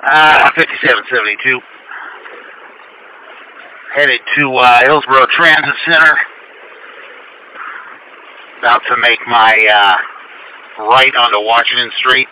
5772. Headed to Hillsborough Transit Center. About to make my right onto Washington Street.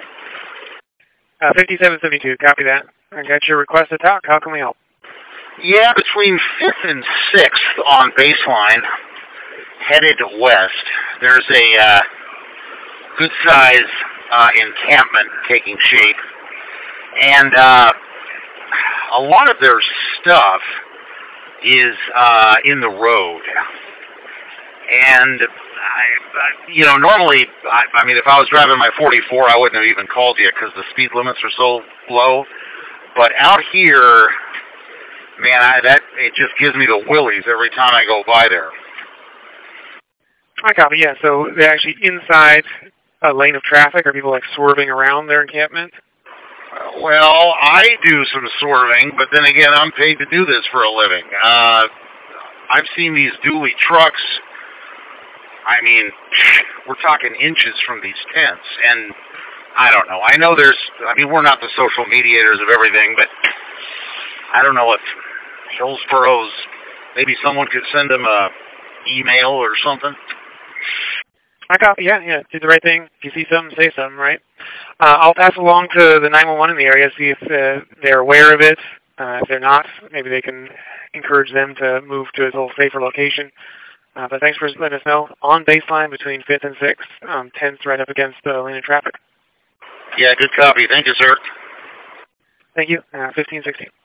5772, copy that. I got your request to talk. How can we help? Yeah, between 5th and 6th on Baseline, headed west, there's a good-size encampment taking shape. And a lot of their stuff is in the road. And, normally, I mean, if I was driving my 44, I wouldn't have even called you because the speed limits are so low. But out here, man, it just gives me the willies every time I go by there. I copy, yeah. So they're actually inside a lane of traffic? Are people, swerving around their encampment? Well, I do some swerving, but then again, I'm paid to do this for a living. I've seen these dually trucks. I mean, we're talking inches from these tents, and I don't know. I know we're not the social mediators of everything, but I don't know if Hillsborough's, maybe someone could send them a email or something. I copy, yeah, do the right thing. If you see something, say something, right? I'll pass along to the 911 in the area, see if they're aware of it. If they're not, maybe they can encourage them to move to a little safer location. But thanks for letting us know. On Baseline between 5th and 6th, tents right up against the lane of traffic. Yeah, good copy. Thank you, sir. Thank you. 1516.